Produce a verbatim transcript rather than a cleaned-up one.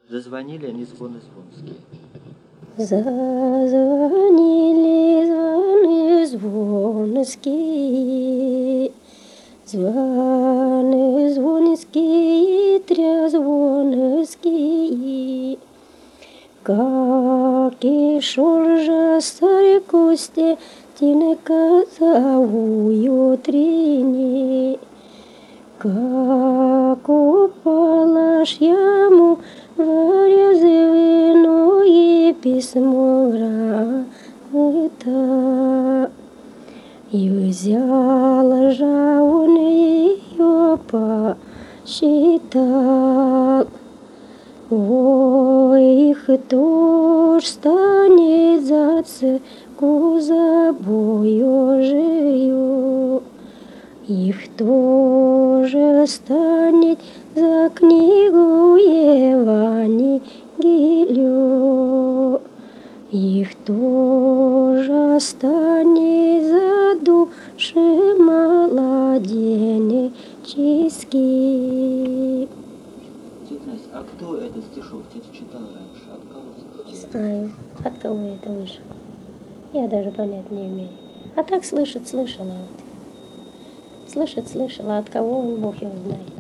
Зазвонили они звоны звонские. Зазвонили звоны звонские, звоны звонские, трезвонские. Как и шуржа старику стенка зовут утренней, как упала ж яму вырезанное письмо грамота, и взял же он ее посчитал. Ой, кто ж станет за церкву за Божию, и кто же станет за книгу Евангелию, и кто же станет за души младенческие. Тетя Настя, а кто этот стишок тетя читала раньше? От кого слышала? Не знаю, от кого это вышло. Я даже понять не имею. А так слышать слышала. Слышать слышала, от кого он, Бог его знает.